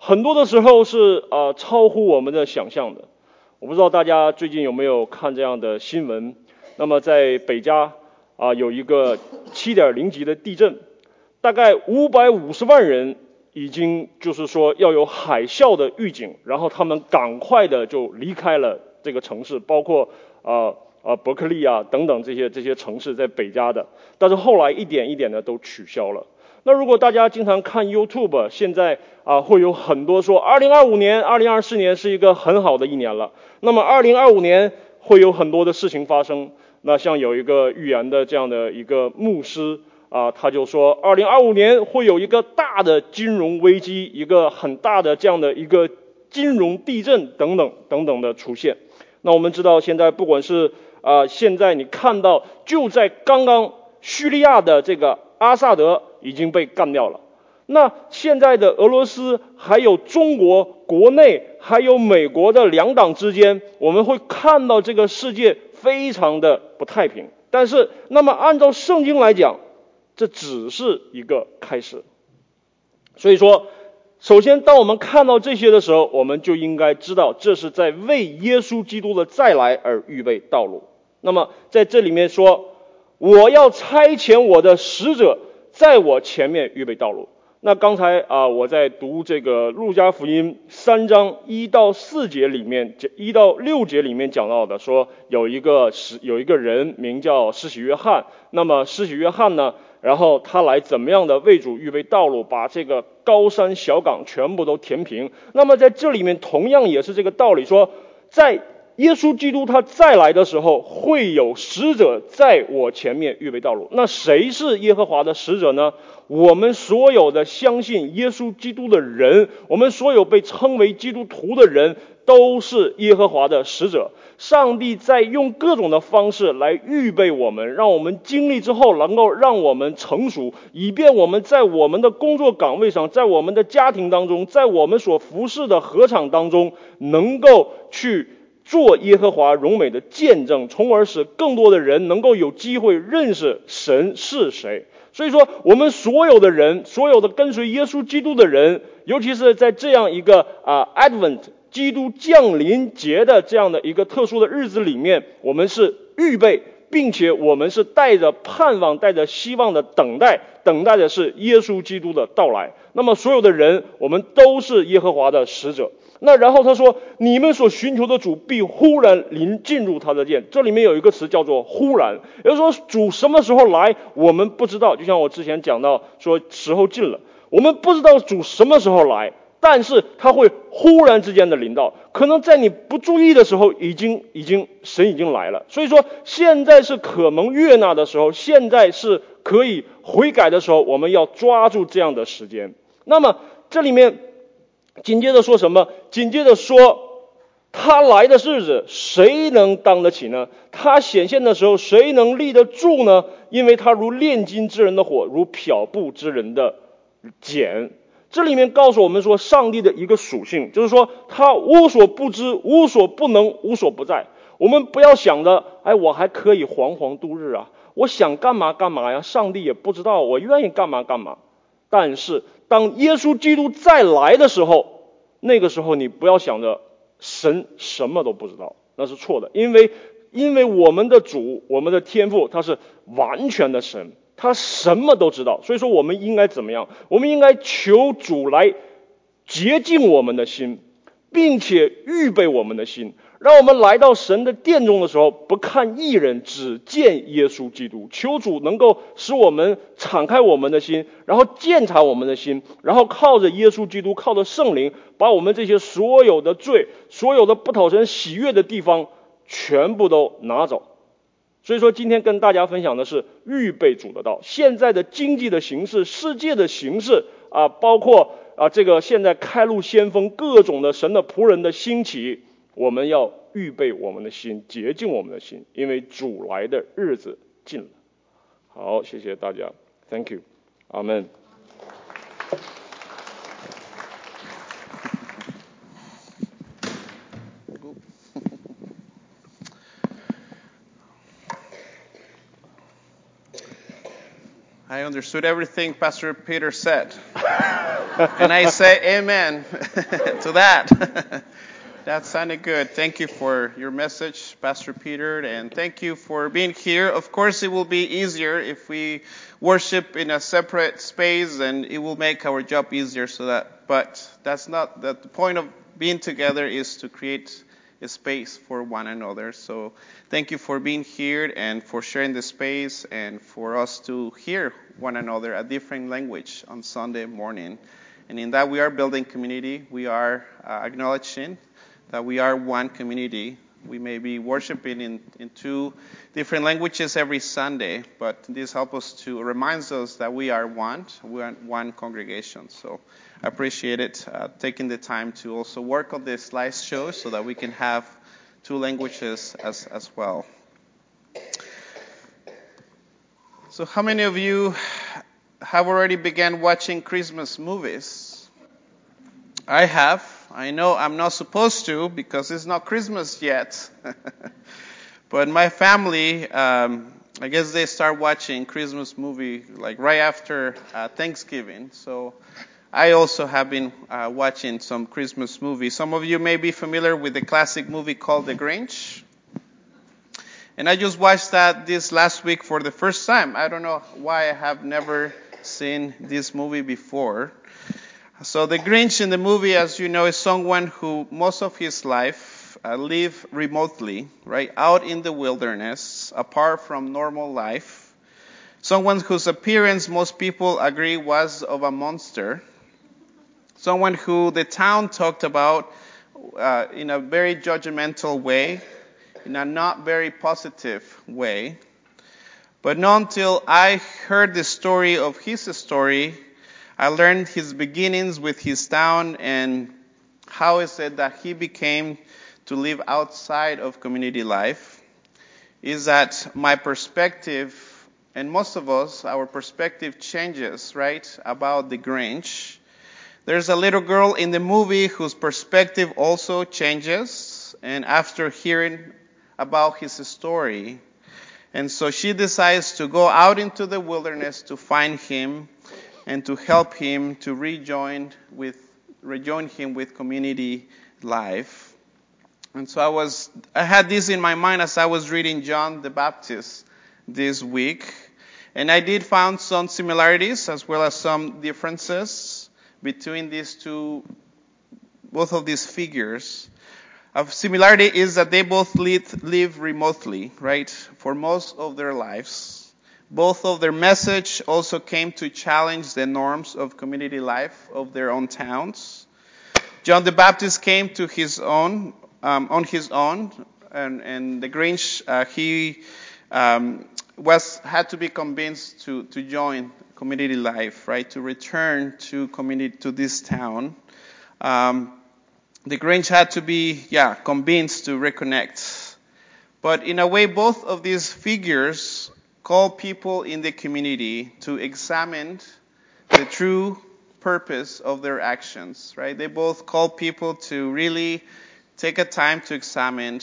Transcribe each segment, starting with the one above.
很多的时候是超乎我们的想象的。我不知道大家最近有没有看这样的新闻。那么在北加有一个7.0级的地震，大概550万人已经就是说要有海啸的预警，然后他们赶快的就离开了这个城市，包括伯克利等等这些城市在北加的，但是后来一点一点的都取消了。那如果大家经常看 YouTube， 现在会有很多说2025年、2024年是一个很好的一年了。那么2025年会有很多的事情发生。那像有一个预言的这样的一个牧师他就说2025年会有一个大的金融危机，一个很大的这样的一个金融地震等等等等的出现。那我们知道现在不管是现在你看到就在刚刚叙利亚的这个阿萨德已经被干掉了。那现在的俄罗斯还有中国国内还有美国的两党之间，我们会看到这个世界非常的不太平。但是那么按照圣经来讲，这只是一个开始。所以说首先当我们看到这些的时候，我们就应该知道这是在为耶稣基督的再来而预备道路。那么在这里面说，我要差遣我的使者在我前面预备道路。那刚才我在读这个路加福音3章1到4节里面1到6节里面讲到的，说有一个人名叫施洗约翰。那么施洗约翰呢，然后他来怎么样的为主预备道路，把这个高山小岗全部都填平。那么在这里面同样也是这个道理，说在耶稣基督他再来的时候，会有使者在我前面预备道路。那谁是耶和华的使者呢？我们所有的相信耶稣基督的人，我们所有被称为基督徒的人，都是耶和华的使者。上帝在用各种的方式来预备我们，让我们经历之后能够让我们成熟，以便我们在我们的工作岗位上，在我们的家庭当中，在我们所服侍的禾场当中，能够去做耶和华荣美的见证，从而使更多的人能够有机会认识神是谁。所以说我们所有的人，所有的跟随耶稣基督的人，尤其是在这样一个Advent 基督降临节的这样的一个特殊的日子里面，我们是预备，并且我们是带着盼望带着希望的等待的是耶稣基督的到来。那么所有的人，我们都是耶和华的使者。那然后他说，你们所寻求的主必忽然进入他的殿。这里面有一个词叫做忽然，也就是说主什么时候来我们不知道。就像我之前讲到说时候近了，我们不知道主什么时候来，但是他会忽然之间的临到，可能在你不注意的时候神已经来了。所以说现在是可蒙悦纳的时候，现在是可以悔改的时候，我们要抓住这样的时间。那么这里面紧接着说什么？紧接着说他来的日子谁能当得起呢？他显现的时候谁能立得住呢？因为他如炼金之人的火，如漂布之人的碱。这里面告诉我们说上帝的一个属性，就是说他无所不知，无所不能，无所不在。我们不要想着我还可以惶惶度日我想干嘛干嘛呀，上帝也不知道，我愿意干嘛干嘛。但是当耶稣基督再来的时候，那个时候你不要想着神什么都不知道，那是错的。因为我们的主，我们的天父，他是完全的神，他什么都知道。所以说我们应该怎么样？我们应该求主来洁净我们的心，并且预备我们的心，让我们来到神的殿中的时候，不看义人，只见耶稣基督。求主能够使我们敞开我们的心，然后鉴察我们的心，然后靠着耶稣基督，靠着圣灵，把我们这些所有的罪，所有的不讨神喜悦的地方全部都拿走。所以说今天跟大家分享的是预备主的道。现在的经济的形势，世界的形势包括这个现在开路先锋，各种的神的仆人的兴起，我们要预备我们的心，洁净我们的心，因为主来的日子近了。好，谢谢大家 ，Thank you， 阿们。 I understood everything Pastor Peter said. And I say amen to that. That sounded good. Thank you for your message, Pastor Peter, and thank you for being here. Of course, it will be easier if we worship in a separate space, and it will make our job easier. But that's not the point of being together is to create a space for one another. So thank you for being here and for sharing the space and for us to hear one another a different language on Sunday morning. And in that we are building community. We are acknowledging that we are one community. We may be worshiping in two different languages every Sunday, but this helps us to remind us that we are one congregation. So I appreciate it, taking the time to also work on this slideshow so that we can have two languages as well. So how many of you have already begun watching Christmas movies? I have. I know I'm not supposed to because it's not Christmas yet. But my family, I guess they start watching Christmas movie like right after Thanksgiving. So I also have been watching some Christmas movies. Some of you may be familiar with the classic movie called The Grinch. And I just watched that this last week for the first time. I don't know why I have never seen this movie before. So the Grinch in the movie, as you know, is someone who most of his life lived remotely, right, out in the wilderness, apart from normal life. Someone whose appearance most people agree was of a monster. Someone who the town talked about in a very judgmental way, in a not very positive way. But not until I heard the story of his story, I learned his beginnings with his town and how is it that he became to live outside of community life, is that my perspective, and most of us, our perspective changes, right, about the Grinch. There's a little girl in the movie whose perspective also changes, and after hearing about his story, and so she decides to go out into the wilderness to find him and to help him to rejoin him with community life. And so I had this in my mind as I was reading John the Baptist this week, and I did find some similarities as well as some differences between both of these figures. A similarity is that they both live remotely, right, for most of their lives. Both of their message also came to challenge the norms of community life of their own towns. John the Baptist came to his own, on his own, and the Grinch, he had to be convinced to join community life, right, to return to this town. The Grinch had to be, convinced to reconnect. But in a way, both of these figures call people in the community to examine the true purpose of their actions, right? They both call people to really take a time to examine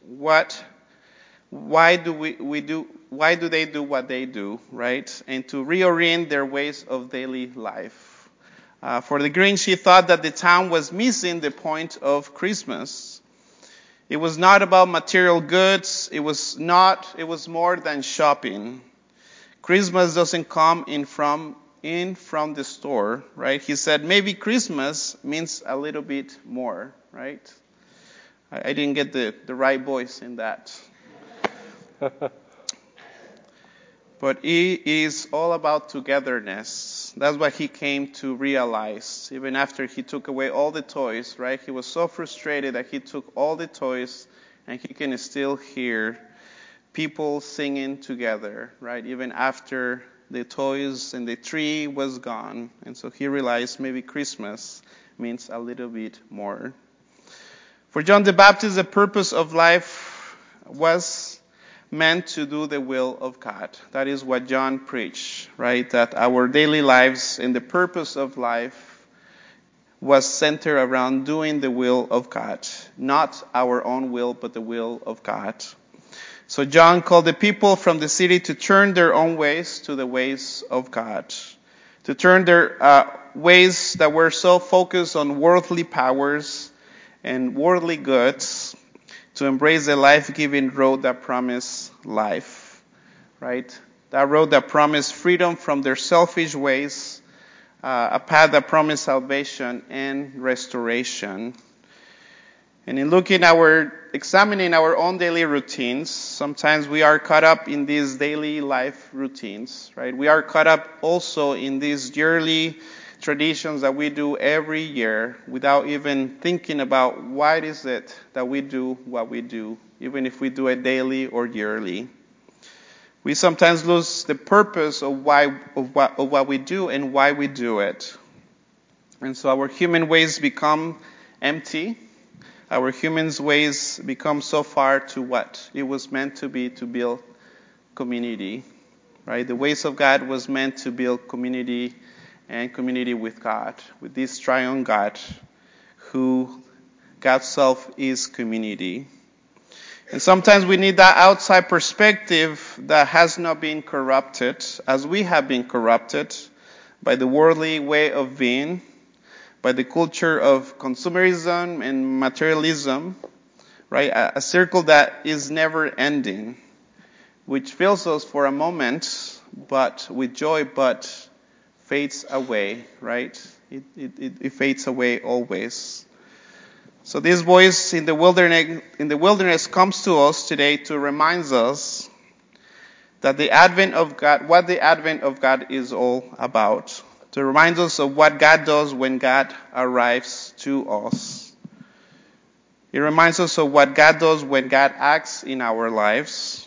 why do they do what they do, right? And to reorient their ways of daily life. For the Grinch, he thought that the town was missing the point of Christmas. It was not about material goods. It was more than shopping. Christmas doesn't come in from the store, right? He said maybe Christmas means a little bit more, right? I didn't get the right voice in that. But it is all about togetherness. That's what he came to realize. Even after he took away all the toys, right? He was so frustrated that he took all the toys and he can still hear people singing together, right? Even after the toys and the tree was gone. And so he realized maybe Christmas means a little bit more. For John the Baptist, the purpose of life was meant to do the will of God. That is what John preached, right? That our daily lives and the purpose of life was centered around doing the will of God. Not our own will, but the will of God. So John called the people from the city to turn their own ways to the ways of God. to turn their ways that were so focused on worldly powers and worldly goods, to embrace the life-giving road that promised life, right? That road that promised freedom from their selfish ways, a path that promised salvation and restoration. And in examining our own daily routines, sometimes we are caught up in these daily life routines, right? We are caught up also in these yearly traditions that we do every year without even thinking about why is it that we do what we do, even if we do it daily or yearly. We sometimes lose the purpose of what we do and why we do it. And so our human ways become empty. Our human ways become so far to what it was meant to be, to build community, right? The ways of God was meant to build community and community with God, with this triune God, who God's self is community. And sometimes we need that outside perspective that has not been corrupted, as we have been corrupted by the worldly way of being, by the culture of consumerism and materialism, right? A circle that is never ending, which fills us for a moment, but with joy, but fades away, right? It fades away always. So this voice in the wilderness comes to us today to remind us that the advent of God, what the advent of God is all about. To remind us of what God does when God arrives to us. It reminds us of what God does when God acts in our lives.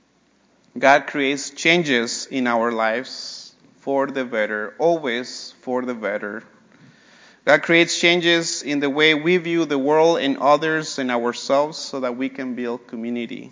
God creates changes in our lives for the better, always for the better. God creates changes in the way we view the world and others and ourselves so that we can build community.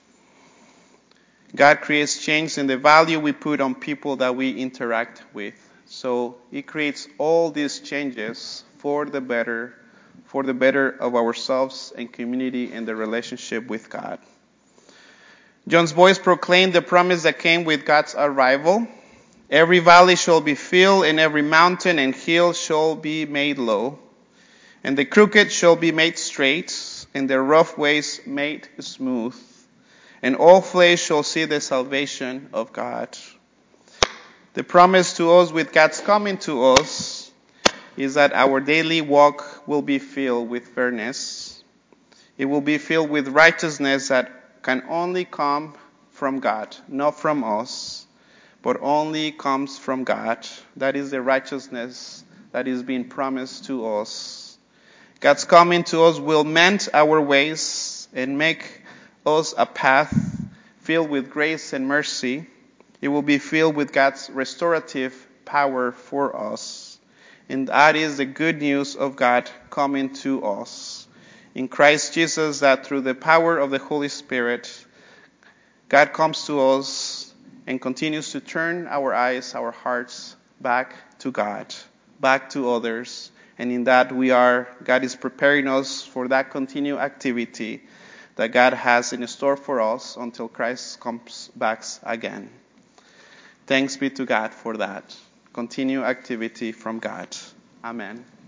God creates change in the value we put on people that we interact with. So He creates all these changes for the better of ourselves and community and the relationship with God. John's voice proclaimed the promise that came with God's arrival. Every valley shall be filled, and every mountain and hill shall be made low. And the crooked shall be made straight, and the rough ways made smooth. And all flesh shall see the salvation of God. The promise to us with God's coming to us is that our daily walk will be filled with fairness. It will be filled with righteousness that can only come from God, not from us, but only comes from God. That is the righteousness that is being promised to us. God's coming to us will mend our ways and make us a path filled with grace and mercy. It will be filled with God's restorative power for us. And that is the good news of God coming to us. In Christ Jesus, that through the power of the Holy Spirit, God comes to us and continues to turn our eyes, our hearts back to God, back to others. And in that God is preparing us for that continued activity that God has in store for us until Christ comes back again. Thanks be to God for that. Continued activity from God. Amen.